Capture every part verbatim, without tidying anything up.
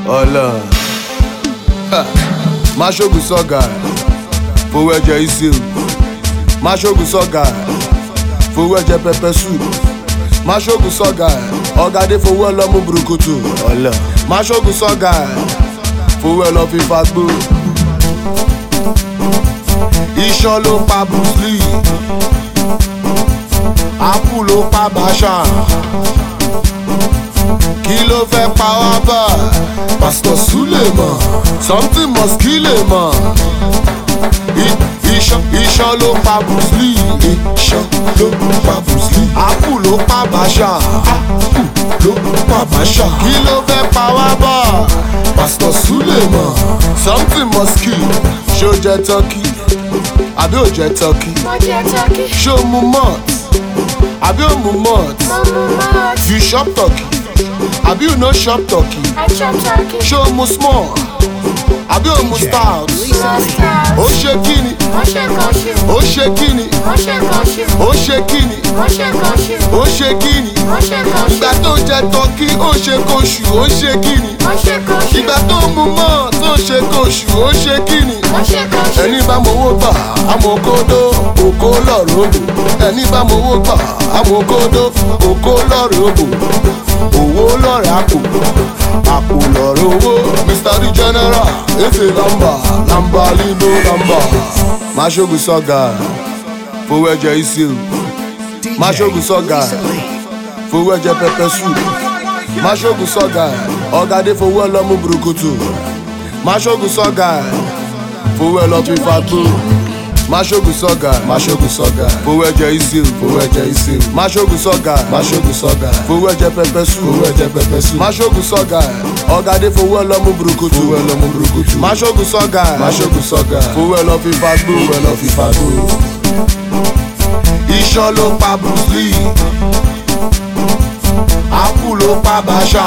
Ọlọ má ṣoògùn sọ́gà fowó ẹ̀jẹ̀ ìṣe má ṣoògùn sọ́gà fowó ẹ̀jẹ̀ pẹpẹ soup má ṣoògùn sọ́gà ọ̀gádé fowó ẹ̀ lọ́mú burúkutu ọ̀lẹ má ṣoògùn sọ́gà fowó ẹ̀ lọ́ fi fagbó iṣan ló pa Bruce Lee apple ló pa Basha kí ló fẹ́ pa wá bá Pastor Suleiman something must kill him iṣan iṣan ló pa Bruce Lee iṣan ló pa Bruce Lee apple ló pa Basha apple ló pa Basha kí ló fẹ́ pa wá bá Pastor Suleiman something must kill ṣó jẹ turkey àbí ò jẹ turkey ṣó mu malt àbí ò mu malt you chop turkey àbí you no chop turkey ṣó mu small àbí ò mu stout ó ṣe kíni ó ṣe kíni ó ṣe kíni ó ṣe kíni ìgbà tó jẹ turkey ó ṣe kóṣù ó ṣe kíni ìgbà tó mu malt tó ṣe kóṣù ó ṣe kíni ẹni bá mowó gbà amòkódó òkó lọ́rọ̀ òbò ẹni bá mowó gbà amòkódó òkó lọ́rọ̀ òbò owó lọ́rẹ̀ àpò àpò lọ́rẹ̀ owó Mister The General efe lamba lamba lindo lamba má ṣoògùn sọ́gà fowó ẹ̀jẹ̀ ìṣe má ṣoògùn sọ́gà fowó ẹ̀jẹ̀ pẹpẹ soup má ṣoògùn sọ́gà ọ̀gádé fowó ẹ̀ lọ́mú burúkutu má ṣoògùn sọ́gà fowó ẹ̀ lọ́ fi fagbó má ṣoògùn sọ́gà má ṣoògùn sọ́gà fowó ẹ̀jẹ̀ ìṣe fowó ẹ̀jẹ̀ ìṣe má ṣoògùn sọ́gà má ṣoògùn sọ́gà fowó ẹ̀jẹ̀ pẹpẹ soup fowó ẹ̀jẹ̀ pẹpẹ soup má ṣoògùn sọ́gà ọ̀gádé fowó ẹ̀ lọ́mú burúkutu fowó ẹ̀ lọ́mú burúkutu má ṣoògùn sọ́gà má ṣoògùn sọ́gà fowó ẹ̀ lọ́ fi fagbó fowó ẹ̀ lọ́ fi fagbó iṣan ló pa Bruce Lee apple ló pa Basha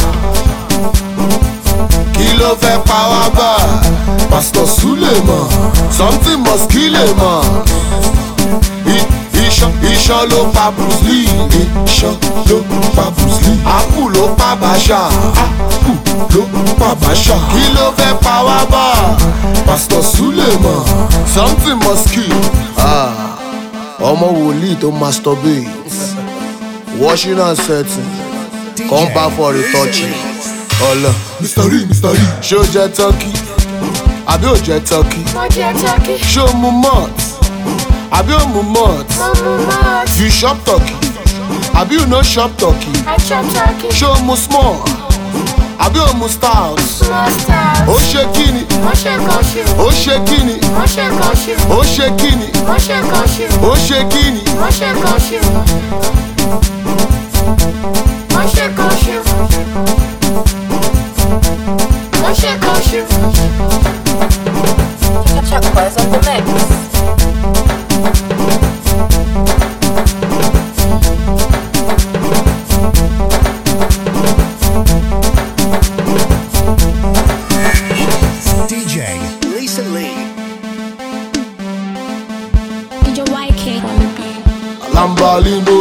kí ló fẹ́ pa wá bá Pastor Suleiman something must kill him iṣan iṣan ló pa Bruce Lee iṣan ló pa Bruce Lee apple ló pa Basha apple ló pa Basha kí ló fẹ́ pa wá bá Pastor Suleiman something must kill. ọmọ wòlíì tó masturbate washing and setting come back for the touching. Ọlọ Mister Ri Mister Ri ṣó jẹ turkey àbí ò jẹ turkey ṣó mu malt àbí ò mu malt you chop turkey àbí you no chop turkey ṣó mu small àbí ò mu stout ó ṣe kíni ó ṣe kíni ó ṣe kíni ó ṣe kíni. Chuck Buzz on the mix. D J Lisa Lee. D J Y K on the beat. Lamba lindo